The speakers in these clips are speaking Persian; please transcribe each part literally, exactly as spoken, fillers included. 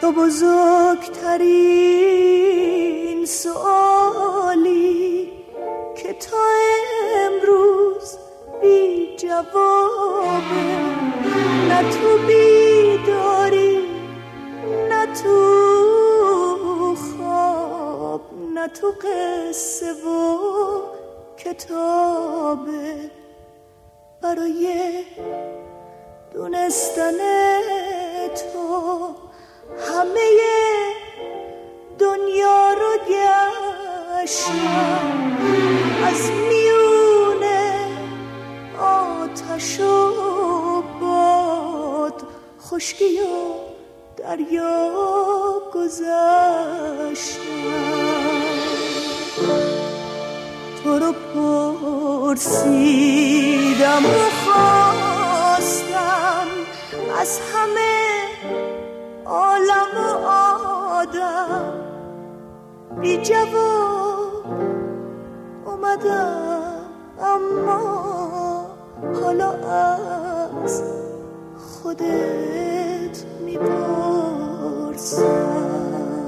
تو بزرگترین سوالی که تا امروز بی جوابه، نه تو بیداری نه تو خواب، نه تو قصه و کتابه. برای دونستن تو همه دنیا رو گشتم، از میونه آتش و باد، خشکی و دریا گذشتم. تو رو پرسیدم و خواستم از همه عالم و آدم، بی جواب اومدم، اما حالا از خودت میپرسم.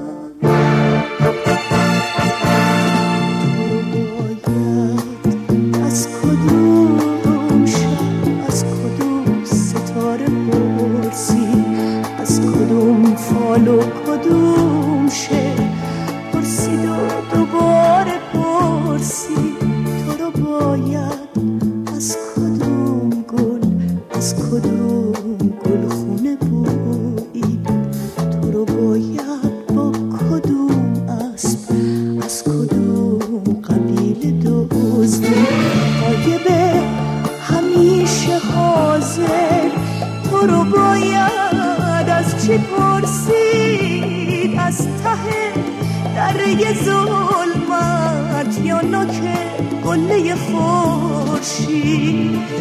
از کدوم شب، از کدوم ستاره پرسی، از کدوم فال و کدوم شعر پرسید و دوباره پرسی. تو رو باید از کدوم گل، از کدوم گل خونه بویید. تو رو باید با کدوم اسب، از کدوم قبیله دزدید. غایبه همیشه حاضر، تو رو باید از چی پرسید؟ از ته دره ظلمت یا نوک قله خورشید؟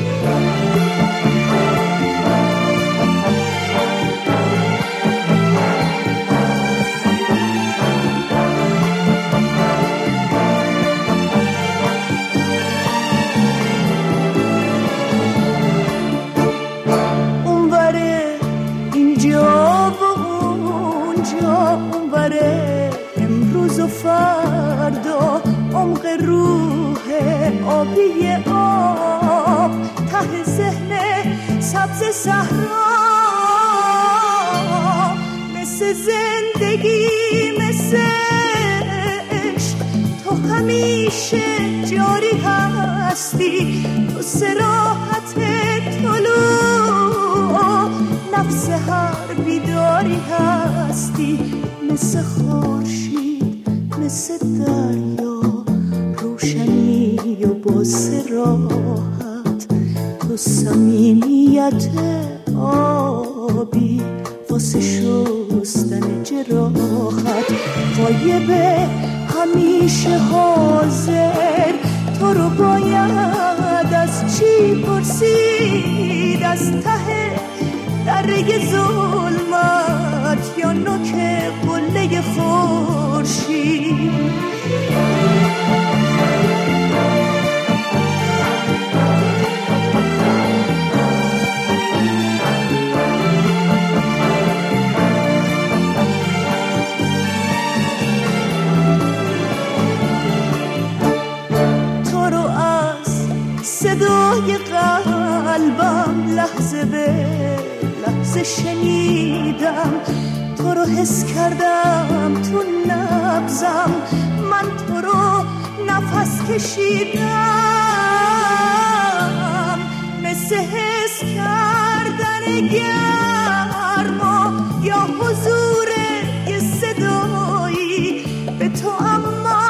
فردا عمق روح آبی آب، ته ذهن سبز صحرا، مثل زندگی مثل عشق تو همیشه جاری هستی. تو صراحت طلوع نفس هر بیداری هستی، مثل خورشید مثل دریا روشنی و با صراحت. تو صمیمیت آبی واسه شستن جراحت. غایبه همیشه حاضر، تو رو باید از چی پرسید؟ از ته دره ظلمت یا نوک قله خورشید؟ تو رو از صدای قلبم لحظه به لحظه شنیدم، تو رو حس کردم تو نبضم، من تو رو نفس کشیدم، مثل حس کردن گرما یا حضور یه صدایی به تو، اما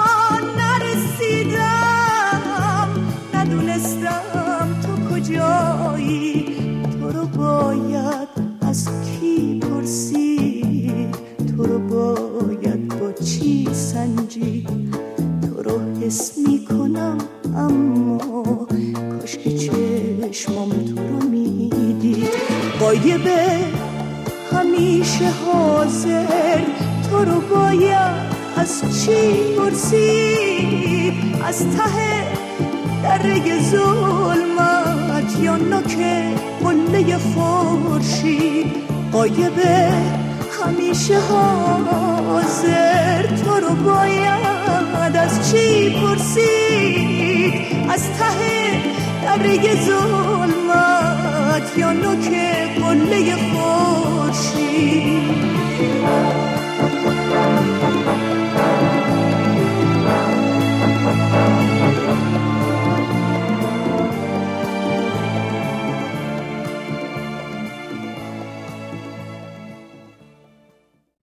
نرسیدم، ندونستم تو کجایی. تو رو باید از کی پرسید؟ تو رو باید با چی سنجید؟ تو رو حس میکنم اما کاش که چشمام تو رو میدید. غایبه همیشه حاضر، تو رو باید از چی پرسید؟ از ته دره ظلمت یا نوک قله خورشید؟ غایبه همیشه حاضر، تو رو باید از چی پرسید؟ از ته دره ظلمت یا نوک قله خورشید؟